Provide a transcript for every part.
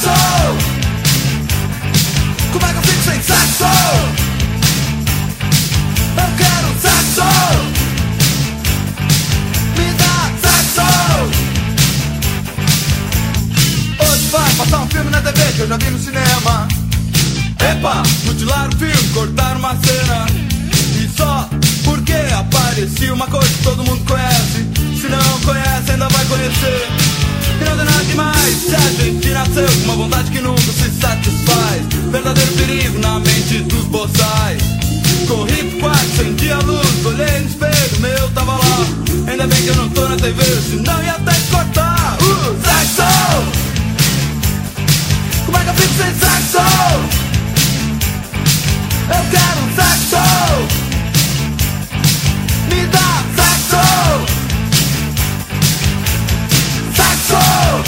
sexo? Como é que eu fico sem sexo? Eu quero sexo. Me dá sexo. Hoje vai passar um filme na TV que eu já vi no cinema. Epa, mutilar o filme, cortar uma cena. E só porque aparecia uma coisa que todo mundo conhece. Se não conhece, ainda vai conhecer. E não tem nada demais se a gente nasceu com uma vontade que nunca se satisfaz. Verdadeiro perigo na mente dos boçais. Corri pro quarto, acendi a luz, olhei no espelho, meu tava lá. Ainda bem que eu não tô na TV, senão ia até cortar. Sexo! Como é que eu fico sem sexo? Eu quero sexo. Me dá sexo. Sexo.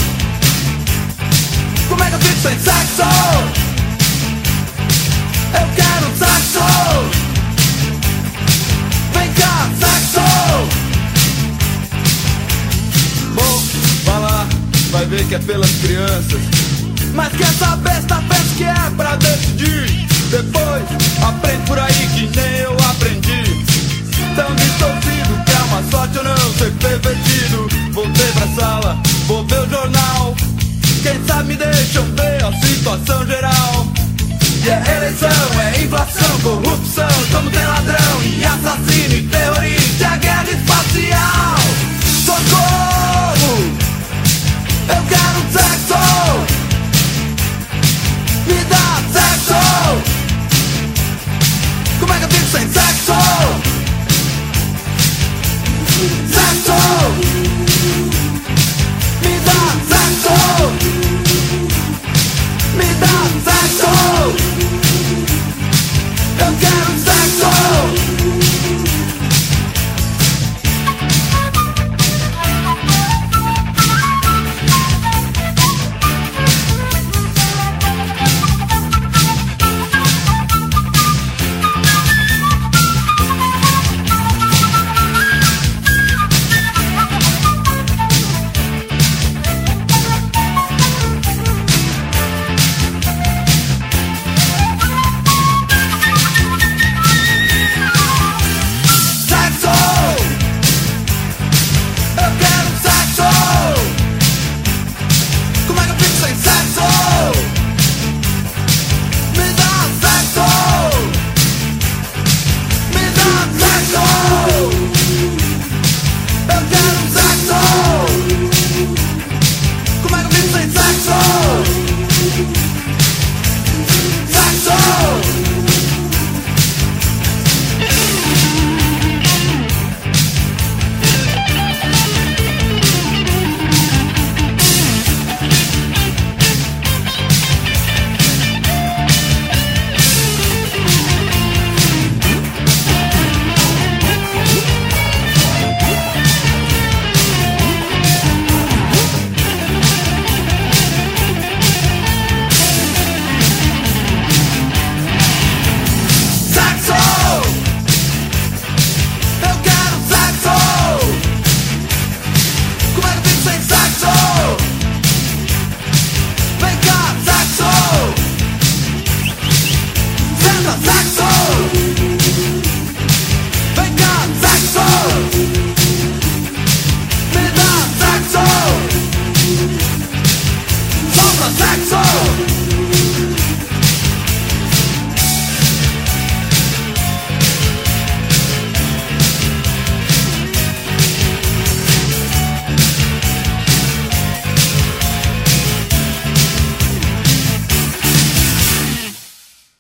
Como é que eu fico sem sexo? Eu quero sexo. Vem cá, sexo. Bom, vai lá, vai ver que é pelas crianças. Mas quer saber se tá pensa que é pra decidir. Depois aprende por aí que nem eu aprendi. Tão distorcido que é uma sorte eu não ser pervertido. Voltei pra sala, vou ver o jornal. Quem sabe me deixam ver a situação geral. E é eleição, é inflação, corrupção. Como tem ladrão e assassino e terrorista. É guerra espacial. Socorro! Eu quero sexo. Me dá sexo. Como é que eu fico sem sexo? Sexo. Me dá sexo. Me dá sexo. Eu quero sexo. Sexo!